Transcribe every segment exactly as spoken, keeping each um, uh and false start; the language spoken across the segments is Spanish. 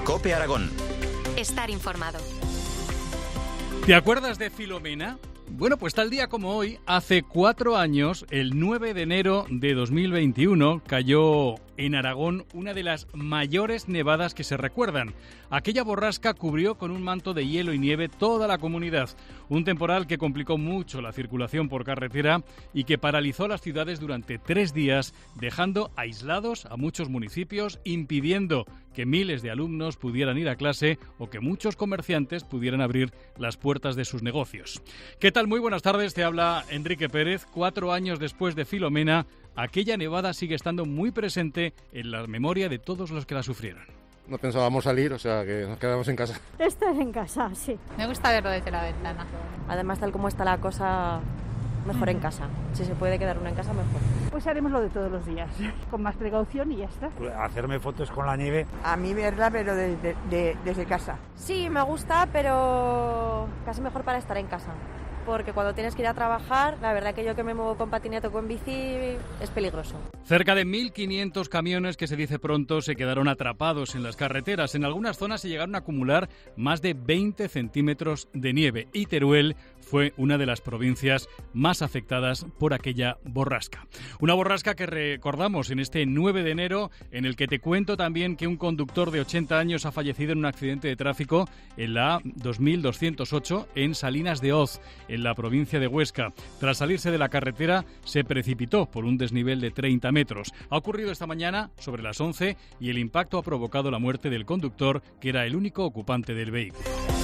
COPE Aragón. Estar informado. ¿Te acuerdas de Filomena? Bueno, pues tal día como hoy, hace cuatro años, el nueve de enero de dos mil veintiuno, cayó en Aragón una de las mayores nevadas que se recuerdan. Aquella borrasca cubrió con un manto de hielo y nieve toda la comunidad. Un temporal que complicó mucho la circulación por carretera y que paralizó las ciudades durante tres días, dejando aislados a muchos municipios, impidiendo que miles de alumnos pudieran ir a clase o que muchos comerciantes pudieran abrir las puertas de sus negocios. ¿Qué tal? Muy buenas tardes, te habla Enrique Pérez. Cuatro años después de Filomena, aquella nevada sigue estando muy presente en la memoria de todos los que la sufrieron. No pensábamos salir, o sea que nos quedamos en casa. Estar en casa, sí. Me gusta verlo desde la ventana. Además, tal como está la cosa, mejor en casa. Si se puede quedar uno en casa, mejor. Pues haremos lo de todos los días, con más precaución y ya está. Hacerme fotos con la nieve. A mí verla, pero desde, de, desde casa. Sí, me gusta, pero casi mejor para estar en casa. Porque cuando tienes que ir a trabajar, la verdad que yo que me muevo con patinete o con bici es peligroso. Cerca de mil quinientos camiones, que se dice pronto, se quedaron atrapados en las carreteras. En algunas zonas se llegaron a acumular más de veinte centímetros de nieve y Teruel fue una de las provincias más afectadas por aquella borrasca. Una borrasca que recordamos en este nueve de enero, en el que te cuento también que un conductor de ochenta años ha fallecido en un accidente de tráfico en la A dos mil doscientos ocho en Salinas de Hoz, en la provincia de Huesca. Tras salirse de la carretera, se precipitó por un desnivel de treinta metros. Ha ocurrido esta mañana sobre las once y el impacto ha provocado la muerte del conductor, que era el único ocupante del vehículo.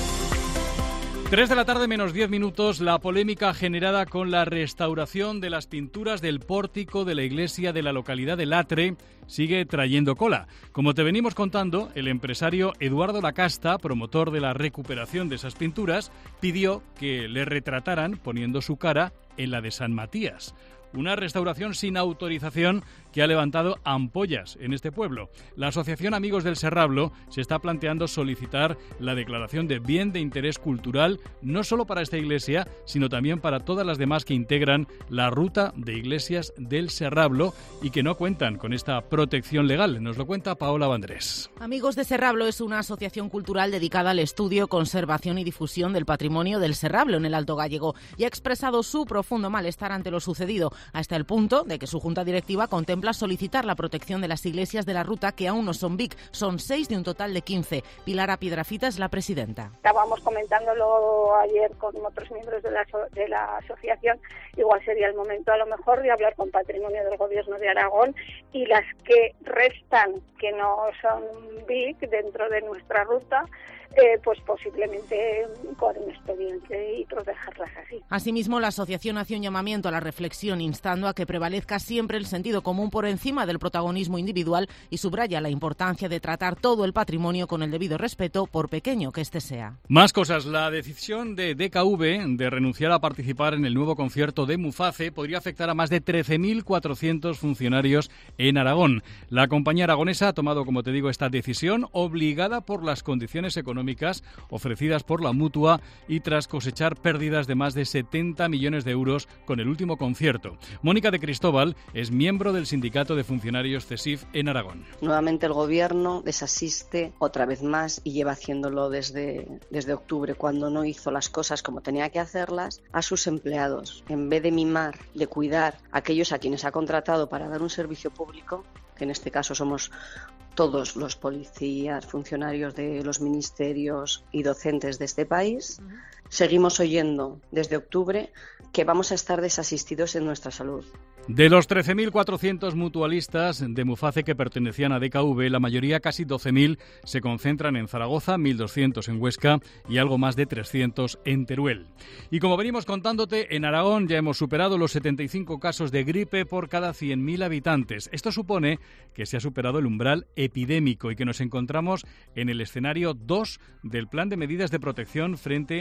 Tres de la tarde menos diez minutos, la polémica generada con la restauración de las pinturas del pórtico de la iglesia de la localidad de Latre sigue trayendo cola. Como te venimos contando, el empresario Eduardo Lacasta, promotor de la recuperación de esas pinturas, pidió que le retrataran poniendo su cara en la de San Matías. Una restauración sin autorización que ha levantado ampollas en este pueblo. La Asociación Amigos del Serrablo se está planteando solicitar la declaración de bien de interés cultural no solo para esta iglesia, sino también para todas las demás que integran la ruta de iglesias del Serrablo y que no cuentan con esta protección legal. Nos lo cuenta Paola Vandrés. Amigos de Serrablo es una asociación cultural dedicada al estudio, conservación y difusión del patrimonio del Serrablo en el Alto Gállego y ha expresado su profundo malestar ante lo sucedido, hasta el punto de que su junta directiva contempla solicitar la protección de las iglesias de la ruta que aún no son V I C. Son seis de un total de quince. Pilar Piedrafita es la presidenta. Estábamos comentándolo ayer con otros miembros de la, de la asociación. Igual sería el momento a lo mejor de hablar con Patrimonio del Gobierno de Aragón y las que restan, que no son V I C dentro de nuestra ruta, Eh, pues posiblemente con un expediente y protegerlas así. Asimismo, la asociación hace un llamamiento a la reflexión, instando a que prevalezca siempre el sentido común por encima del protagonismo individual y subraya la importancia de tratar todo el patrimonio con el debido respeto, por pequeño que éste sea. Más cosas. La decisión de D K V de renunciar a participar en el nuevo concierto de Muface podría afectar a más de trece mil cuatrocientos funcionarios en Aragón. La compañía aragonesa ha tomado, como te digo, esta decisión obligada por las condiciones económicas ofrecidas por la Mutua y tras cosechar pérdidas de más de setenta millones de euros con el último concierto. Mónica de Cristóbal es miembro del Sindicato de Funcionarios CESIF en Aragón. Nuevamente el Gobierno desasiste otra vez más y lleva haciéndolo desde, desde octubre, cuando no hizo las cosas como tenía que hacerlas, a sus empleados. En vez de mimar, de cuidar a aquellos a quienes ha contratado para dar un servicio público, que en este caso somos todos los policías, funcionarios de los ministerios y docentes de este país, uh-huh. Seguimos oyendo desde octubre que vamos a estar desasistidos en nuestra salud. De los trece mil cuatrocientos mutualistas de Muface que pertenecían a D K V, la mayoría, casi doce mil, se concentran en Zaragoza, mil doscientos en Huesca y algo más de trescientos en Teruel. Y como venimos contándote, en Aragón ya hemos superado los setenta y cinco casos de gripe por cada cien mil habitantes. Esto supone que se ha superado el umbral epidémico y que nos encontramos en el escenario dos del plan de medidas de protección frente a este tipo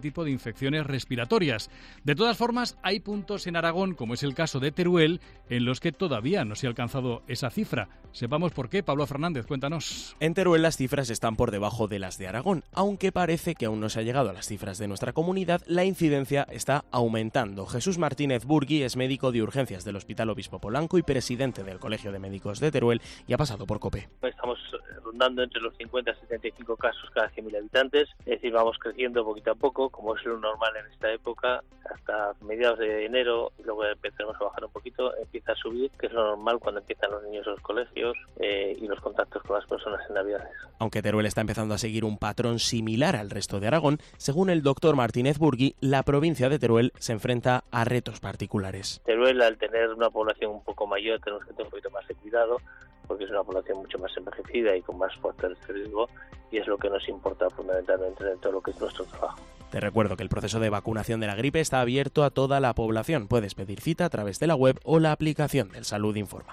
tipo de infecciones respiratorias. De todas formas, hay puntos en Aragón, como es el caso de Teruel, en los que todavía no se ha alcanzado esa cifra. Sepamos por qué. Pablo Fernández, cuéntanos. En Teruel las cifras están por debajo de las de Aragón. Aunque parece que aún no se ha llegado a las cifras de nuestra comunidad, la incidencia está aumentando. Jesús Martínez Burgui es médico de urgencias del Hospital Obispo Polanco y presidente del Colegio de Médicos de Teruel y ha pasado por COPE. Estamos rondando entre los cincuenta y setenta y cinco casos cada cien mil habitantes, es decir, vamos creciendo poquito a poco, como es lo normal en esta época, hasta mediados de enero, y luego empezamos a bajar un poquito, empieza a subir, que es lo normal cuando empiezan los niños a los colegios eh, y los contactos con las personas en Navidades. Aunque Teruel está empezando a seguir un patrón similar al resto de Aragón, según el doctor Martínez Burgui, la provincia de Teruel se enfrenta a retos particulares. Teruel, al tener una población un poco mayor, tenemos que tener un poquito más de cuidado, porque es una población mucho más envejecida y con más factores de riesgo, y es lo que nos importa fundamentalmente en todo lo que es nuestro trabajo. Te recuerdo que el proceso de vacunación de la gripe está abierto a toda la población. Puedes pedir cita a través de la web o la aplicación del Salud Informa.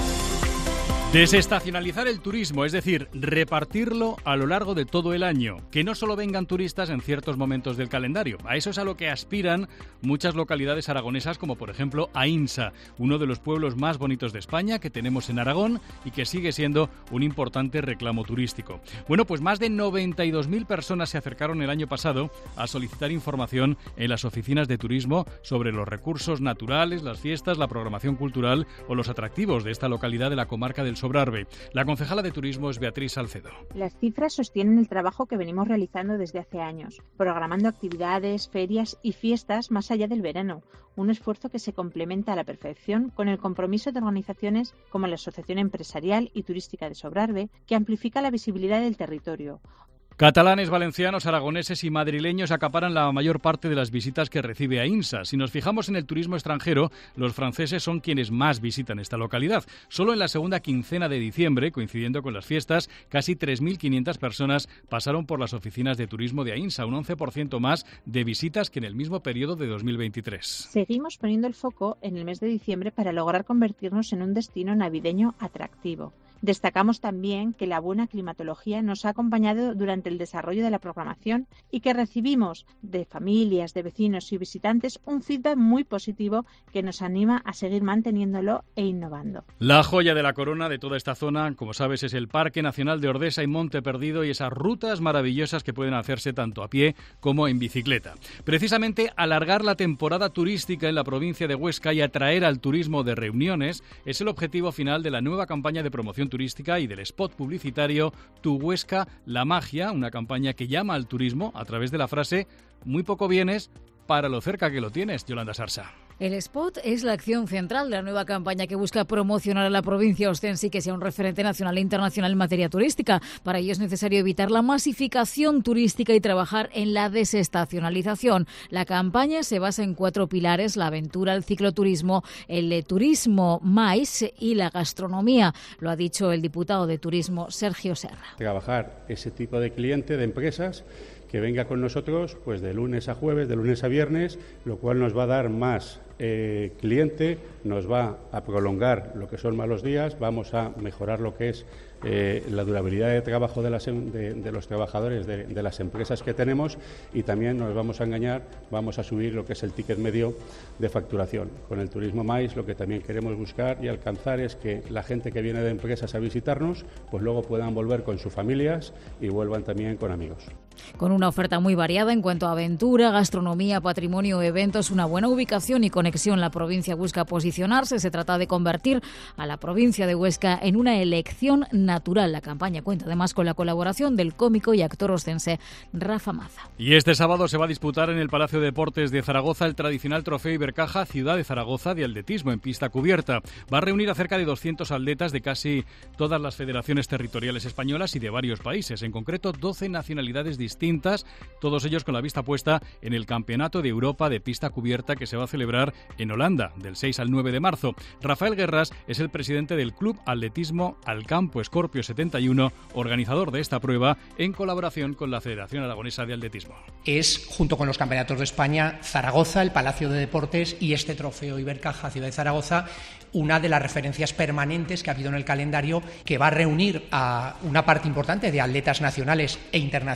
Desestacionalizar el turismo, es decir, repartirlo a lo largo de todo el año, que no solo vengan turistas en ciertos momentos del calendario. A eso es a lo que aspiran muchas localidades aragonesas, como por ejemplo Aínsa, uno de los pueblos más bonitos de España que tenemos en Aragón y que sigue siendo un importante reclamo turístico. Bueno, pues más de noventa y dos mil personas se acercaron el año pasado a solicitar información en las oficinas de turismo sobre los recursos naturales, las fiestas, la programación cultural o los atractivos de esta localidad de la comarca del Sobrarbe. La concejala de turismo es Beatriz Salcedo. Las cifras sostienen el trabajo que venimos realizando desde hace años, programando actividades, ferias y fiestas más allá del verano, un esfuerzo que se complementa a la perfección con el compromiso de organizaciones como la Asociación Empresarial y Turística de Sobrarbe, que amplifica la visibilidad del territorio. Catalanes, valencianos, aragoneses y madrileños acaparan la mayor parte de las visitas que recibe Aínsa. Si nos fijamos en el turismo extranjero, los franceses son quienes más visitan esta localidad. Solo en la segunda quincena de diciembre, coincidiendo con las fiestas, casi tres mil quinientas personas pasaron por las oficinas de turismo de Aínsa, un once por ciento más de visitas que en el mismo periodo de dos mil veintitrés. Seguimos poniendo el foco en el mes de diciembre para lograr convertirnos en un destino navideño atractivo. Destacamos también que la buena climatología nos ha acompañado durante el desarrollo de la programación y que recibimos de familias, de vecinos y visitantes un feedback muy positivo que nos anima a seguir manteniéndolo e innovando. La joya de la corona de toda esta zona, como sabes, es el Parque Nacional de Ordesa y Monte Perdido y esas rutas maravillosas que pueden hacerse tanto a pie como en bicicleta. Precisamente alargar la temporada turística en la provincia de Huesca y atraer al turismo de reuniones es el objetivo final de la nueva campaña de promoción turística y del spot publicitario Tu Huesca, la magia, una campaña que llama al turismo a través de la frase «Muy poco vienes para lo cerca que lo tienes», Yolanda Sarsa. El spot es la acción central de la nueva campaña que busca promocionar a la provincia ostense y que sea un referente nacional e internacional en materia turística. Para ello es necesario evitar la masificación turística y trabajar en la desestacionalización. La campaña se basa en cuatro pilares: la aventura, el cicloturismo, el turismo mais y la gastronomía. Lo ha dicho el diputado de Turismo, Sergio Serra. Trabajar ese tipo de cliente, de empresas, que venga con nosotros pues de lunes a jueves, de lunes a viernes, lo cual nos va a dar más eh, cliente, nos va a prolongar lo que son malos días, vamos a mejorar lo que es eh, la durabilidad de trabajo de, las, de, de los trabajadores de, de las empresas que tenemos, y también nos vamos a engañar, vamos a subir lo que es el ticket medio de facturación. Con el turismo mais lo que también queremos buscar y alcanzar es que la gente que viene de empresas a visitarnos pues luego puedan volver con sus familias y vuelvan también con amigos. Con una oferta muy variada en cuanto a aventura, gastronomía, patrimonio, eventos, una buena ubicación y conexión, la provincia busca posicionarse. Se trata de convertir a la provincia de Huesca en una elección natural. La campaña cuenta además con la colaboración del cómico y actor ostense Rafa Maza. Y este sábado se va a disputar en el Palacio de Deportes de Zaragoza el tradicional trofeo Ibercaja Ciudad de Zaragoza de atletismo en pista cubierta. Va a reunir a cerca de doscientos atletas de casi todas las federaciones territoriales españolas y de varios países, en concreto doce nacionalidades distintas. distintas, todos ellos con la vista puesta en el Campeonato de Europa de Pista Cubierta que se va a celebrar en Holanda del seis al nueve de marzo. Rafael Guerras es el presidente del Club Atletismo Alcampo Escorpio setenta y uno, organizador de esta prueba en colaboración con la Federación Aragonesa de Atletismo. Es, junto con los Campeonatos de España, Zaragoza, el Palacio de Deportes y este trofeo Ibercaja Ciudad de Zaragoza, una de las referencias permanentes que ha habido en el calendario, que va a reunir a una parte importante de atletas nacionales e internacionales. Van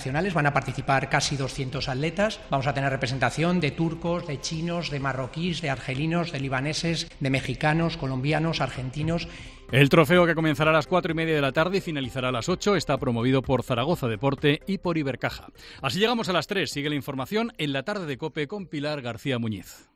van a participar casi doscientos atletas. Vamos a tener representación de turcos, de chinos, de marroquíes, de argelinos, de libaneses, de mexicanos, colombianos, argentinos. El trofeo, que comenzará a las cuatro y media de la tarde y finalizará a las ocho, está promovido por Zaragoza Deporte y por Ibercaja. Así llegamos a las tres. Sigue la información en la tarde de COPE con Pilar García Muñiz.